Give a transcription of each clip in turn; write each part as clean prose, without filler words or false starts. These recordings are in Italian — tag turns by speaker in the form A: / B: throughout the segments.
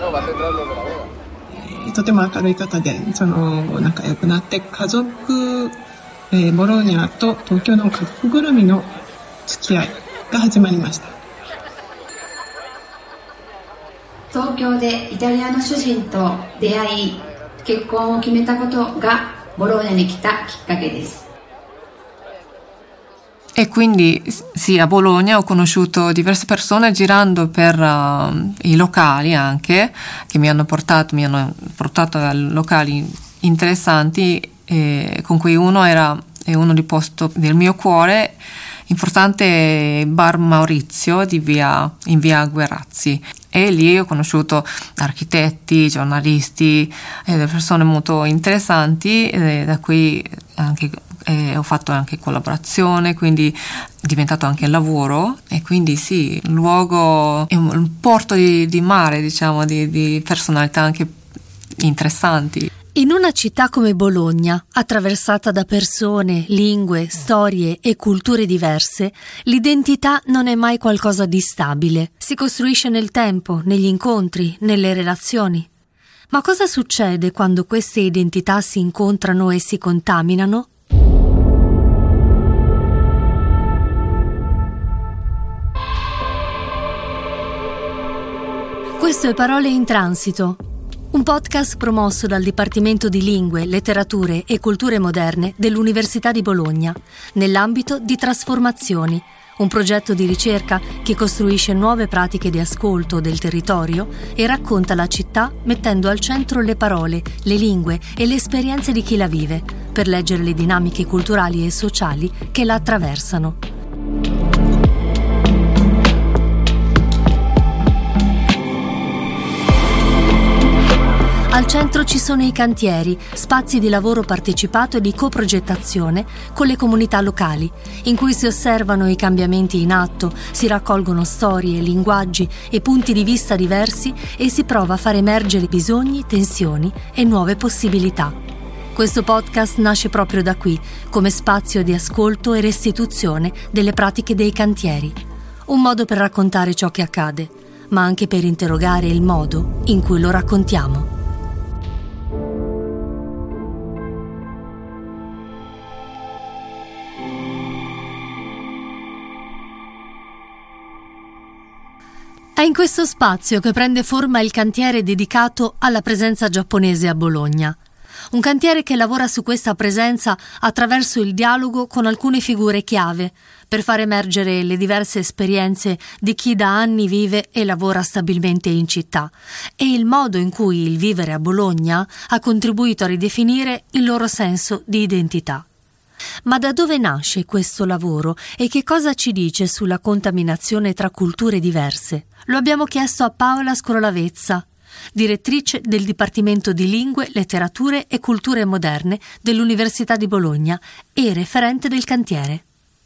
A: とても明るい方で、仲良くなって家族、ボローニャと東京の家族ぐるみの付き合いが始まりました。
B: 東京でイタリアの主人と出会い、結婚を決めたことがボローニャに来たきっかけです。
C: E quindi sì, a Bologna ho conosciuto diverse persone girando per i locali anche, che mi hanno portato a locali interessanti, con cui uno è uno di posto del mio cuore, importante Bar Maurizio in via Guerrazzi. E lì ho conosciuto architetti, giornalisti, delle persone molto interessanti, da cui anche ho fatto anche collaborazione, quindi è diventato anche lavoro. E quindi sì, il luogo è un porto di mare, diciamo, di personalità anche interessanti.
D: In una città come Bologna, attraversata da persone, lingue, storie e culture diverse, l'identità non è mai qualcosa di stabile. Si costruisce nel tempo, negli incontri, nelle relazioni. Ma cosa succede quando queste identità si incontrano e si contaminano? Questo è Parole in Transito, un podcast promosso dal Dipartimento di Lingue, Letterature e Culture Moderne dell'Università di Bologna, nell'ambito di Trasformazioni, un progetto di ricerca che costruisce nuove pratiche di ascolto del territorio e racconta la città mettendo al centro le parole, le lingue e le esperienze di chi la vive, per leggere le dinamiche culturali e sociali che la attraversano. Al centro ci sono i cantieri, spazi di lavoro partecipato e di coprogettazione con le comunità locali, in cui si osservano i cambiamenti in atto, si raccolgono storie, linguaggi e punti di vista diversi e si prova a far emergere bisogni, tensioni e nuove possibilità. Questo podcast nasce proprio da qui, come spazio di ascolto e restituzione delle pratiche dei cantieri. Un modo per raccontare ciò che accade, ma anche per interrogare il modo in cui lo raccontiamo. È in questo spazio che prende forma il cantiere dedicato alla presenza giapponese a Bologna. Un cantiere che lavora su questa presenza attraverso il dialogo con alcune figure chiave per far emergere le diverse esperienze di chi da anni vive e lavora stabilmente in città e il modo in cui il vivere a Bologna ha contribuito a ridefinire il loro senso di identità. Ma da dove nasce questo lavoro e che cosa ci dice sulla contaminazione tra culture diverse? Lo abbiamo chiesto a Paola Scrolavezza, direttrice del Dipartimento di Lingue, Letterature e Culture Moderne dell'Università di Bologna e referente del cantiere.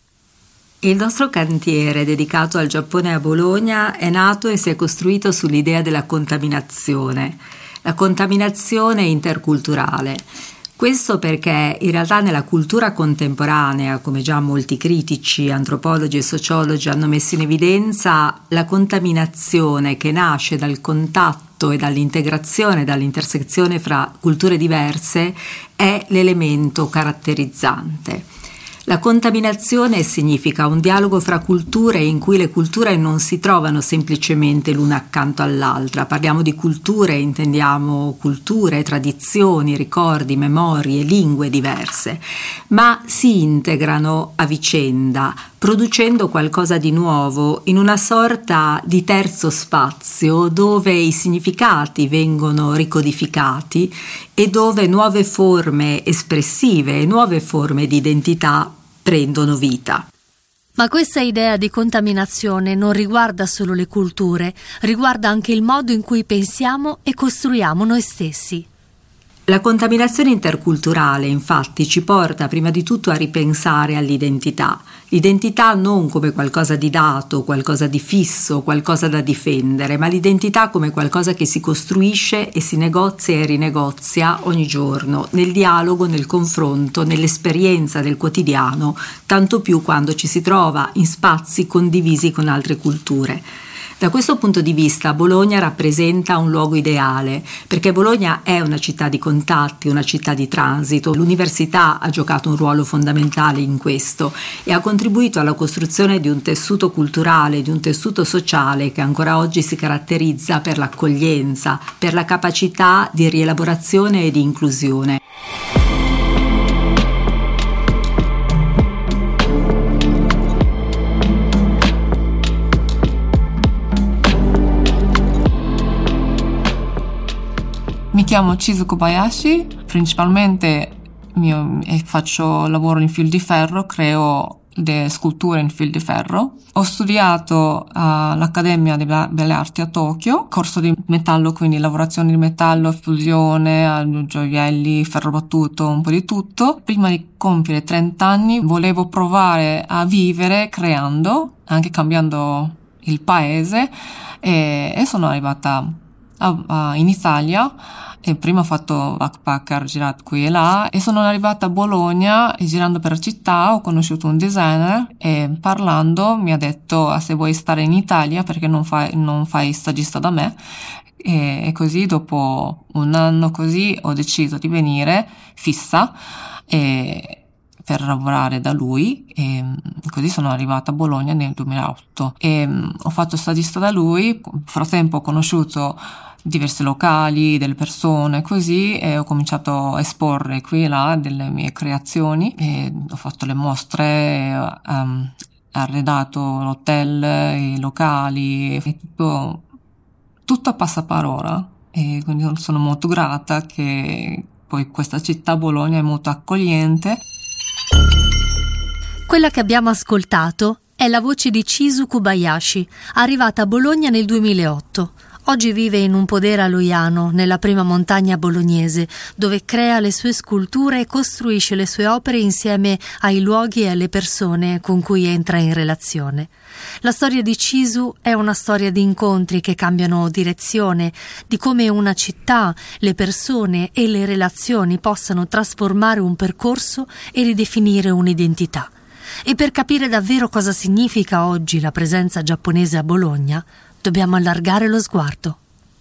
E: Il nostro cantiere dedicato al Giappone a Bologna è nato e si è costruito sull'idea della contaminazione, la contaminazione interculturale. Questo perché in realtà nella cultura contemporanea, come già molti critici, antropologi e sociologi hanno messo in evidenza, la contaminazione che nasce dal contatto e dall'integrazione, dall'intersezione fra culture diverse è l'elemento caratterizzante. La contaminazione significa un dialogo fra culture in cui le culture non si trovano semplicemente l'una accanto all'altra. Parliamo di culture, intendiamo culture, tradizioni, ricordi, memorie, lingue diverse, ma si integrano a vicenda, producendo qualcosa di nuovo in una sorta di terzo spazio dove i significati vengono ricodificati e dove nuove forme espressive e nuove forme di identità prendono vita.
D: Ma questa idea di contaminazione non riguarda solo le culture, riguarda anche il modo in cui pensiamo e costruiamo noi stessi.
E: La contaminazione interculturale, infatti, ci porta prima di tutto a ripensare all'identità. L'identità non come qualcosa di dato, qualcosa di fisso, qualcosa da difendere, ma l'identità come qualcosa che si costruisce e si negozia e rinegozia ogni giorno, nel dialogo, nel confronto, nell'esperienza del quotidiano, tanto più quando ci si trova in spazi condivisi con altre culture. Da questo punto di vista Bologna rappresenta un luogo ideale, perché Bologna è una città di contatti, una città di transito. L'università ha giocato un ruolo fondamentale in questo e ha contribuito alla costruzione di un tessuto culturale, di un tessuto sociale che ancora oggi si caratterizza per l'accoglienza, per la capacità di rielaborazione e di inclusione.
C: Mi chiamo Chizu Kobayashi, principalmente faccio lavoro in fil di ferro, creo le sculture in fil di ferro. Ho studiato all'Accademia di Belle Arti a Tokyo, corso di metallo, quindi lavorazione di metallo, fusione, gioielli, ferro battuto, un po' di tutto. Prima di compiere 30 anni volevo provare a vivere creando, anche cambiando il paese, e sono arrivata in Italia. E prima ho fatto backpacker, girato qui e là, e sono arrivata a Bologna e girando per la città ho conosciuto un designer e parlando mi ha detto: se vuoi stare in Italia perché non fai stagista da me. E così dopo un anno così ho deciso di venire fissa per lavorare da lui, e così sono arrivata a Bologna nel 2008 e ho fatto stagista da lui. Nel frattempo ho conosciuto diversi locali, delle persone così, e ho cominciato a esporre qui e là delle mie creazioni e ho fatto le mostre, arredato l'hotel, i locali, e tutto a passaparola, e quindi sono molto grata che poi questa città Bologna è molto accogliente.
D: Quella che abbiamo ascoltato è la voce di Chizu Kobayashi, arrivata a Bologna nel 2008. Oggi vive in un podere a Loiano, nella prima montagna bolognese, dove crea le sue sculture e costruisce le sue opere insieme ai luoghi e alle persone con cui entra in relazione. La storia di Chizu è una storia di incontri che cambiano direzione, di come una città, le persone e le relazioni possano trasformare un percorso e ridefinire un'identità. E per capire davvero cosa significa oggi la presenza giapponese a Bologna, dobbiamo allargare lo sguardo.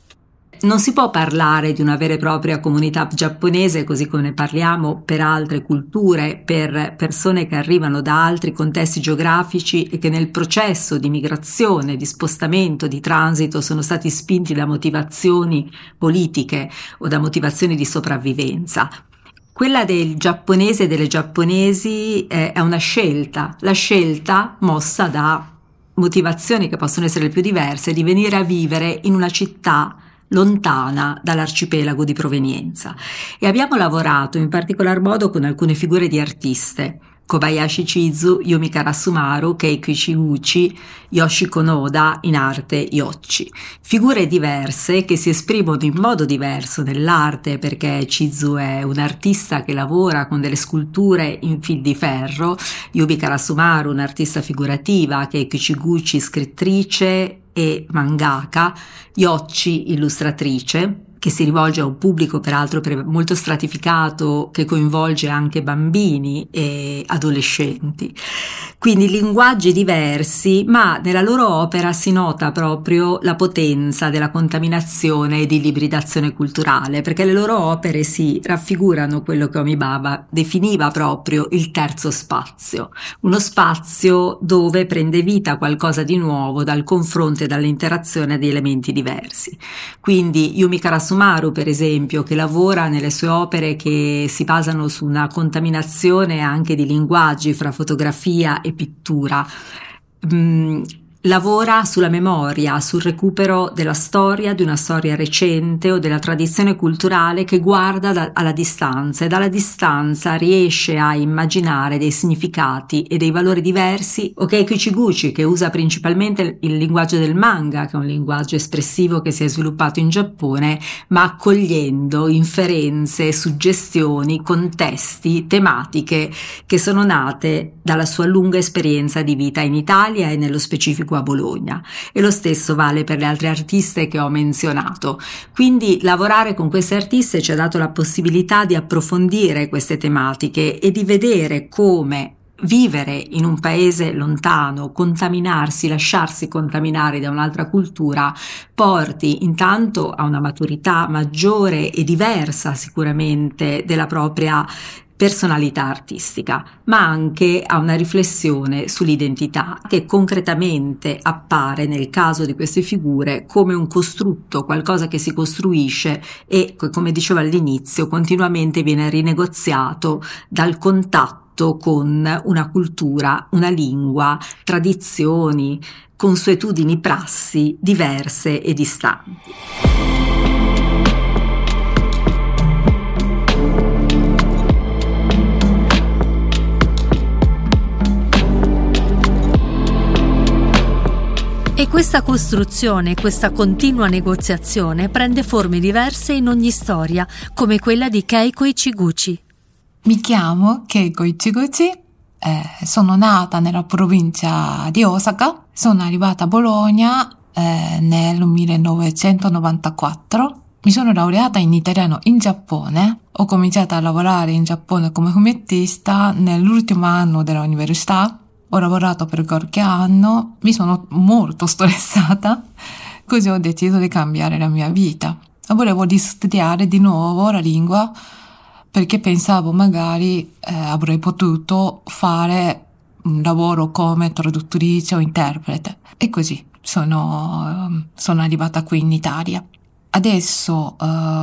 E: Non si può parlare di una vera e propria comunità giapponese così come ne parliamo per altre culture, per persone che arrivano da altri contesti geografici e che nel processo di migrazione, di spostamento, di transito sono stati spinti da motivazioni politiche o da motivazioni di sopravvivenza. Quella del giapponese e delle giapponesi è una scelta, la scelta mossa da motivazioni che possono essere le più diverse, di venire a vivere in una città lontana dall'arcipelago di provenienza. E abbiamo lavorato in particolar modo con alcune figure di artiste: Kobayashi Chizu, Yumi Karasumaru, Keiko Ichiguchi, Yoshiko Noda, in arte Yoshi. Figure diverse che si esprimono in modo diverso nell'arte, perché Chizu è un artista che lavora con delle sculture in fil di ferro, Yumi Karasumaru un'artista figurativa, Keiko Ichiguchi scrittrice e mangaka, Yoshi illustratrice, che si rivolge a un pubblico peraltro molto stratificato, che coinvolge anche bambini e adolescenti. Quindi linguaggi diversi, ma nella loro opera si nota proprio la potenza della contaminazione e di ibridazione culturale, perché le loro opere si raffigurano quello che Omibaba definiva proprio il terzo spazio, uno spazio dove prende vita qualcosa di nuovo dal confronto e dall'interazione di elementi diversi. Quindi Yumi Karasumaru, per esempio, che lavora nelle sue opere che si basano su una contaminazione anche di linguaggi fra fotografia e pittura, lavora sulla memoria, sul recupero della storia, di una storia recente o della tradizione culturale che guarda alla distanza, e dalla distanza riesce a immaginare dei significati e dei valori diversi. Keiko Ichiguchi, che usa principalmente il linguaggio del manga, che è un linguaggio espressivo che si è sviluppato in Giappone, ma accogliendo inferenze, suggestioni, contesti, tematiche che sono nate dalla sua lunga esperienza di vita in Italia e nello specifico a Bologna, e lo stesso vale per le altre artiste che ho menzionato. Quindi lavorare con queste artiste ci ha dato la possibilità di approfondire queste tematiche e di vedere come vivere in un paese lontano, contaminarsi, lasciarsi contaminare da un'altra cultura, porti intanto a una maturità maggiore e diversa sicuramente della propria personalità artistica, ma anche a una riflessione sull'identità che concretamente appare nel caso di queste figure come un costrutto, qualcosa che si costruisce e, come dicevo all'inizio, continuamente viene rinegoziato dal contatto con una cultura, una lingua, tradizioni, consuetudini, prassi diverse e distanti.
D: E questa costruzione, questa continua negoziazione prende forme diverse in ogni storia, come quella di Keiko Ichiguchi.
F: Mi chiamo Keiko Ichiguchi, sono nata nella provincia di Osaka, sono arrivata a Bologna nel 1994, mi sono laureata in italiano in Giappone, ho cominciato a lavorare in Giappone come fumettista nell'ultimo anno dell'università. Ho lavorato per qualche anno, mi sono molto stressata, così ho deciso di cambiare la mia vita. Volevo studiare di nuovo la lingua perché pensavo magari avrei potuto fare un lavoro come traduttrice o interprete. E così sono arrivata qui in Italia. Adesso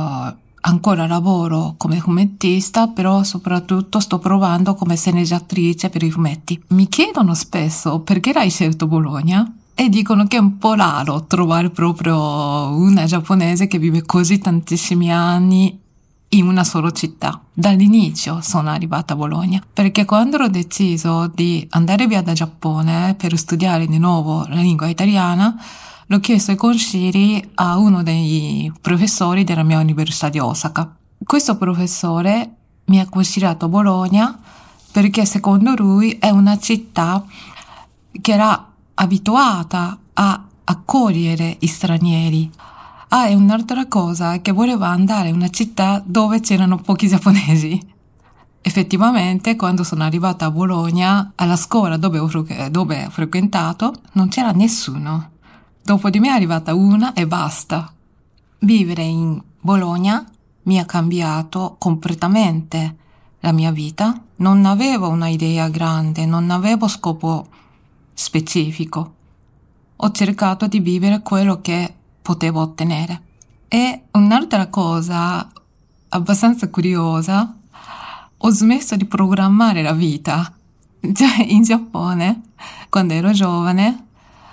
F: ancora lavoro come fumettista, però soprattutto sto provando come sceneggiatrice per i fumetti. Mi chiedono spesso perché hai scelto Bologna e dicono che è un po' raro trovare proprio una giapponese che vive così tantissimi anni in una sola città. Dall'inizio sono arrivata a Bologna perché quando ho deciso di andare via da Giappone per studiare di nuovo la lingua italiana, l'ho chiesto ai consigli a uno dei professori della mia università di Osaka. Questo professore mi ha consigliato Bologna perché secondo lui è una città che era abituata a accogliere gli stranieri. E un'altra cosa è che voleva andare in una città dove c'erano pochi giapponesi. Effettivamente, quando sono arrivata a Bologna, alla scuola dove ho frequentato, non c'era nessuno. Dopo di me è arrivata una e basta. Vivere in Bologna mi ha cambiato completamente la mia vita. Non avevo una idea grande, non avevo scopo specifico. Ho cercato di vivere quello che potevo ottenere. E un'altra cosa abbastanza curiosa, ho smesso di programmare la vita. Cioè, in Giappone, quando ero giovane,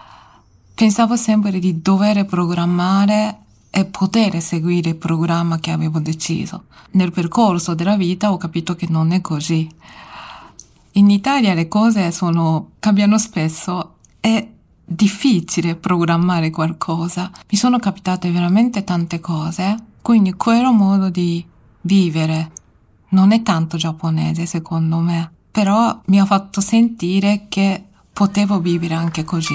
F: pensavo sempre di dover programmare e poter seguire il programma che avevo deciso. Nel percorso della vita ho capito che non è così. In Italia le cose cambiano spesso, è difficile programmare qualcosa. Mi sono capitate veramente tante cose, quindi quello modo di vivere non è tanto giapponese secondo me, però mi ha fatto sentire che potevo vivere anche così.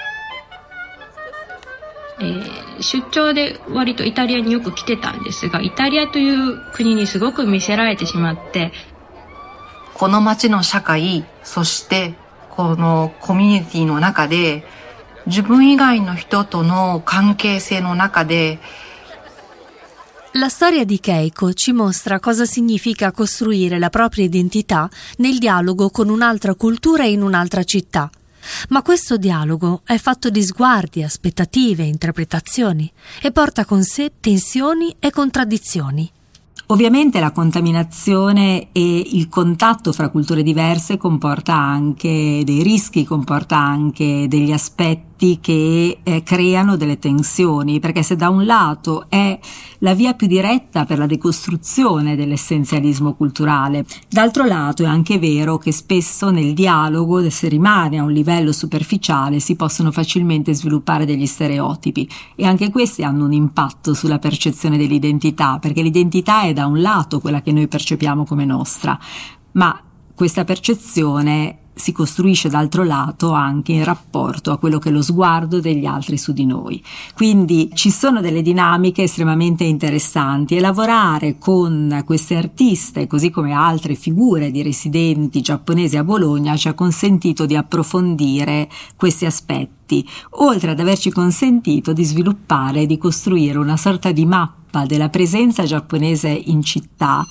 G: 出張で割とイタリアによく来てたんですが、イタリアという国にすごく魅せられてしまって、
H: この街の社会、そしてこのコミュニティの中で、自分以外の人との関係性の中で、
D: La storia di Keiko ci mostra cosa significa costruire la propria identità nel dialogo con un'altra cultura in un'altra città. Ma questo dialogo è fatto di sguardi, aspettative, interpretazioni e porta con sé tensioni e contraddizioni.
E: Ovviamente la contaminazione e il contatto fra culture diverse comporta anche dei rischi, comporta anche degli aspetti che creano delle tensioni, perché se da un lato è la via più diretta per la decostruzione dell'essenzialismo culturale, d'altro lato è anche vero che spesso nel dialogo, se rimane a un livello superficiale, si possono facilmente sviluppare degli stereotipi e anche questi hanno un impatto sulla percezione dell'identità, perché l'identità è da un lato quella che noi percepiamo come nostra, ma questa percezione si costruisce d'altro lato anche in rapporto a quello che è lo sguardo degli altri su di noi. Quindi ci sono delle dinamiche estremamente interessanti e lavorare con queste artiste, così come altre figure di residenti giapponesi a Bologna, ci ha consentito di approfondire questi aspetti, oltre ad averci consentito di sviluppare e di costruire una sorta di mappa della presenza giapponese in città.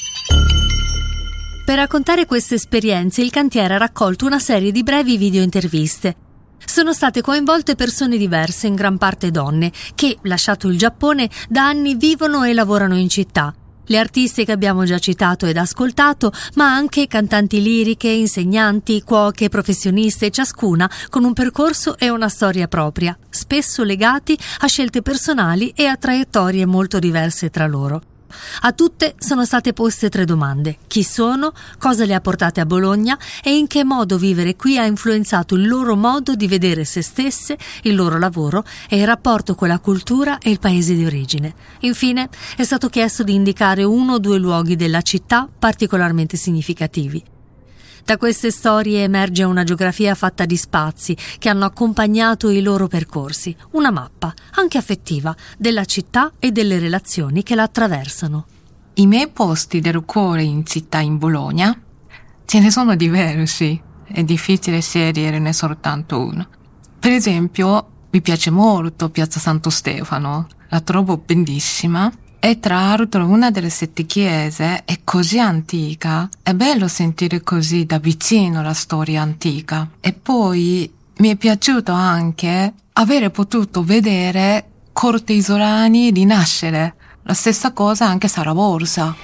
D: Per raccontare queste esperienze, il cantiere ha raccolto una serie di brevi videointerviste. Sono state coinvolte persone diverse, in gran parte donne, che, lasciato il Giappone, da anni vivono e lavorano in città. Le artiste che abbiamo già citato ed ascoltato, ma anche cantanti liriche, insegnanti, cuoche, professioniste, ciascuna con un percorso e una storia propria, spesso legati a scelte personali e a traiettorie molto diverse tra loro. A tutte sono state poste 3 domande: chi sono, cosa le ha portate a Bologna e in che modo vivere qui ha influenzato il loro modo di vedere se stesse, il loro lavoro e il rapporto con la cultura e il paese di origine. Infine è stato chiesto di indicare 1 o 2 luoghi della città particolarmente significativi. Da queste storie emerge una geografia fatta di spazi che hanno accompagnato i loro percorsi, una mappa, anche affettiva, della città e delle relazioni che la attraversano.
C: I miei posti del cuore in città in Bologna ce ne sono diversi, è difficile sceglierne soltanto uno. Per esempio, mi piace molto Piazza Santo Stefano, la trovo bellissima. E tra l'altro una delle 7 chiese è così antica, è bello sentire così da vicino la storia antica. E poi mi è piaciuto anche avere potuto vedere corti isolani rinascere, la stessa cosa anche a Saraborsa.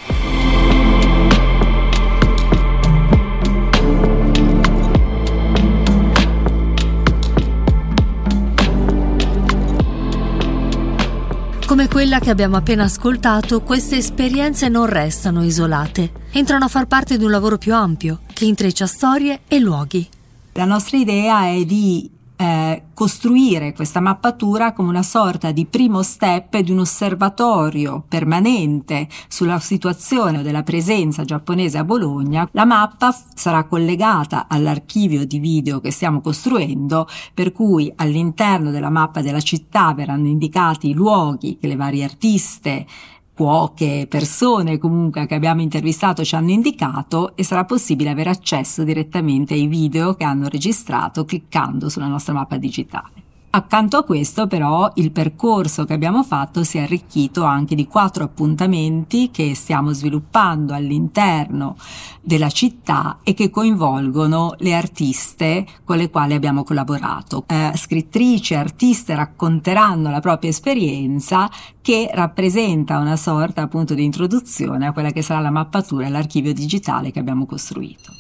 D: Come quella che abbiamo appena ascoltato, queste esperienze non restano isolate, entrano a far parte di un lavoro più ampio, che intreccia storie e luoghi.
E: La nostra idea è di costruire questa mappatura come una sorta di primo step di un osservatorio permanente sulla situazione della presenza giapponese a Bologna. La mappa sarà collegata all'archivio di video che stiamo costruendo, per cui all'interno della mappa della città verranno indicati i luoghi che le varie artiste, cuoche, persone comunque che abbiamo intervistato ci hanno indicato, e sarà possibile avere accesso direttamente ai video che hanno registrato cliccando sulla nostra mappa digitale. Accanto a questo però il percorso che abbiamo fatto si è arricchito anche di 4 appuntamenti che stiamo sviluppando all'interno della città e che coinvolgono le artiste con le quali abbiamo collaborato. Scrittrici e artiste racconteranno la propria esperienza, che rappresenta una sorta appunto di introduzione a quella che sarà la mappatura e l'archivio digitale che abbiamo costruito.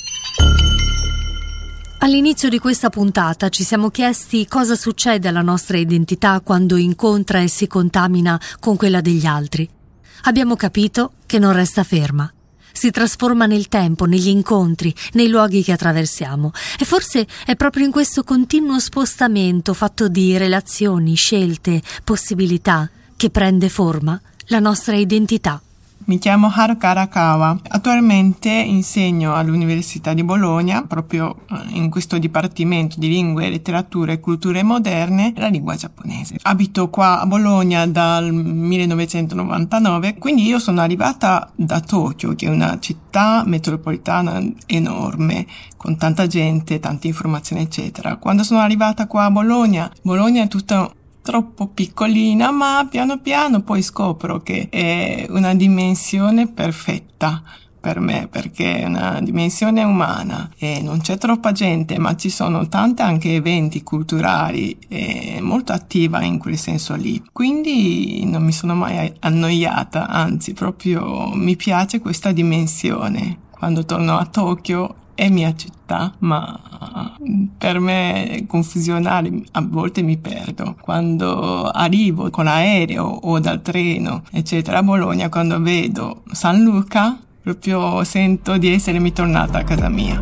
D: All'inizio di questa puntata ci siamo chiesti cosa succede alla nostra identità quando incontra e si contamina con quella degli altri. Abbiamo capito che non resta ferma. Si trasforma nel tempo, negli incontri, nei luoghi che attraversiamo. E forse è proprio in questo continuo spostamento fatto di relazioni, scelte, possibilità, che prende forma la nostra identità.
A: Mi chiamo Haruka Arakawa, attualmente insegno all'Università di Bologna, proprio in questo dipartimento di lingue, letterature e culture moderne, la lingua giapponese. Abito qua a Bologna dal 1999, quindi io sono arrivata da Tokyo, che è una città metropolitana enorme, con tanta gente, tante informazioni eccetera. Quando sono arrivata qua a Bologna è tutta troppo piccolina, ma piano piano poi scopro che è una dimensione perfetta per me, perché è una dimensione umana e non c'è troppa gente, ma ci sono tante anche eventi culturali e molto attiva in quel senso lì. Quindi non mi sono mai annoiata, anzi proprio mi piace questa dimensione. Quando torno a Tokyo è mia città, ma per me è confusionale, a volte mi perdo. Quando arrivo con l'aereo o dal treno, eccetera, a Bologna, quando vedo San Luca, proprio sento di essermi tornata a casa mia.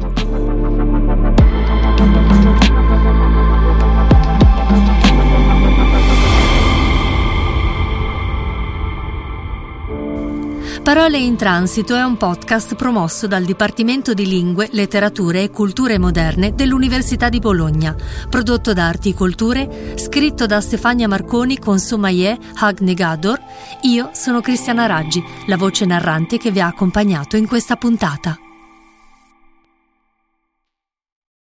D: Parole in transito è un podcast promosso dal Dipartimento di Lingue, Letterature e Culture Moderne dell'Università di Bologna, prodotto da Arti Culture, scritto da Stefania Marconi con Soumaye Hagnegador. Io sono Cristiana Raggi, la voce narrante che vi ha accompagnato in questa puntata.